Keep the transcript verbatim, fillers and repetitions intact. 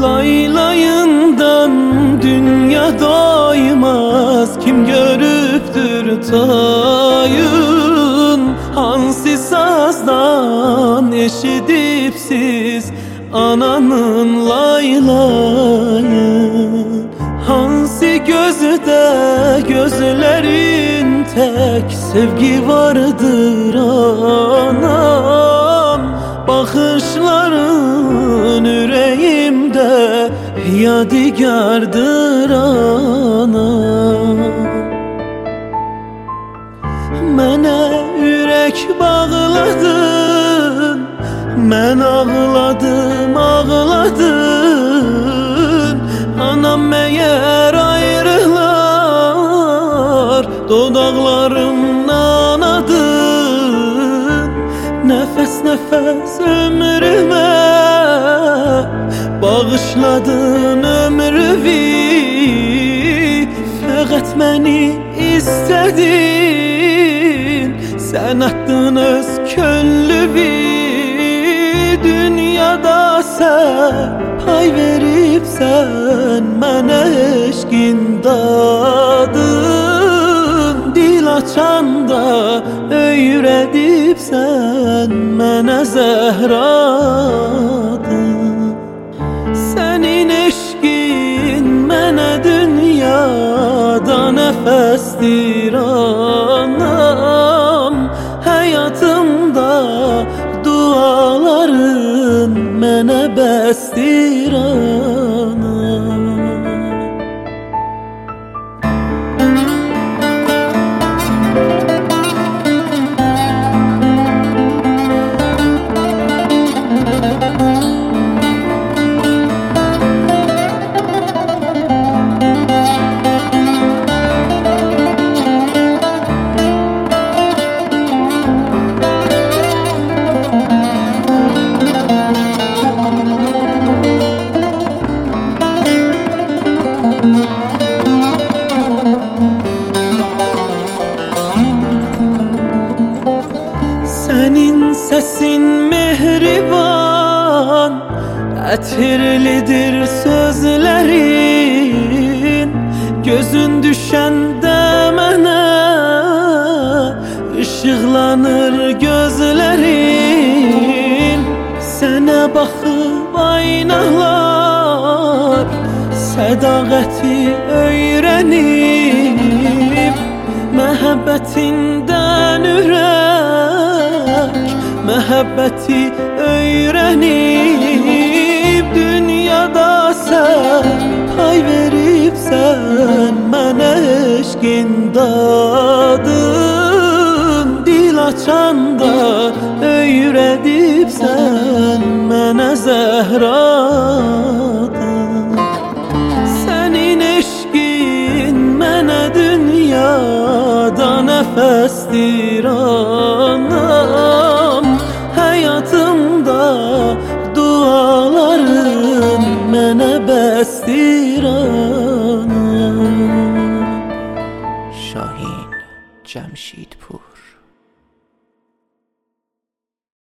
Laylayından dünya doymaz, kim görüptür tayın? Hansı sazdan eşidip siz ananın laylayın? Hansı gözde gözlerin tek sevgi vardır anam? Bakışların yüreğimde yadigardır anam. Mənə ürək bağladın, mən ağladım, ağladım. Anam məyər ayrılar dodaqlarımdan adın? Nəfəs nəfəs ömrümə bağışladın ömrümü. Fəqət məni istədin, sən atdın öz könlümü. Dünyada sən pay veribsən mənə eşqin dadın. Dil açanda öyrədibsən mənə zəhradın. Sənin eşqin mənə dünyada nəfəsdir anam. Həyatımda duaların mənə bəsdir anam. Sənin səsin mehriban, ətirlidir sözlərin. Gözün düşəndə mənə işıqlanır gözlərin. Sənə baxıb aynalar sədaqəti öyrənib. Məhəbbətindən ürək məhəbbəti öyrənib. Dünyada sən pay veribsən mənə eşqin dadın. Dil açanda öyrədibsən mənə zəhra